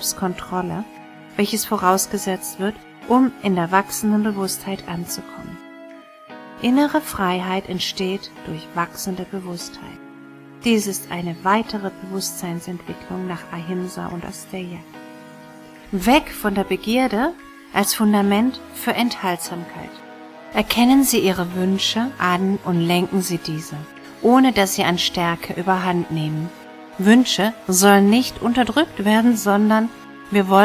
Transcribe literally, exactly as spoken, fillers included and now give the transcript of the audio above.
Selbstkontrolle, welches vorausgesetzt wird, um in der wachsenden Bewusstheit anzukommen. Innere Freiheit entsteht durch wachsende Bewusstheit. Dies ist eine weitere Bewusstseinsentwicklung nach Ahimsa und Asteya. Weg von der Begierde als Fundament für Enthaltsamkeit. Erkennen Sie Ihre Wünsche an und lenken Sie diese, ohne dass sie an Stärke überhand nehmen. Wünsche sollen nicht unterdrückt werden, sondern wir wollen